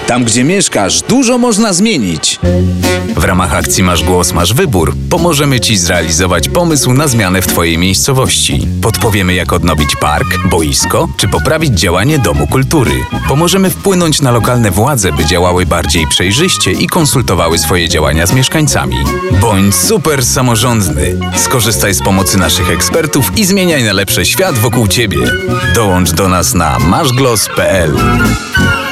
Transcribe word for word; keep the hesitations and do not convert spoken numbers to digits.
Tam, gdzie mieszkasz, dużo można zmienić. W ramach akcji Masz Głos, Masz Wybór pomożemy Ci zrealizować pomysł na zmianę w Twojej miejscowości. Podpowiemy, jak odnowić park, boisko czy poprawić działanie Domu Kultury. Pomożemy wpłynąć na lokalne władze, by działały bardziej przejrzyście i konsultowały swoje działania z mieszkańcami. Bądź super samorządny. Skorzystaj z pomocy naszych ekspertów i zmieniaj na lepsze świat wokół Ciebie. Dołącz do nas na maszglos kropka p l.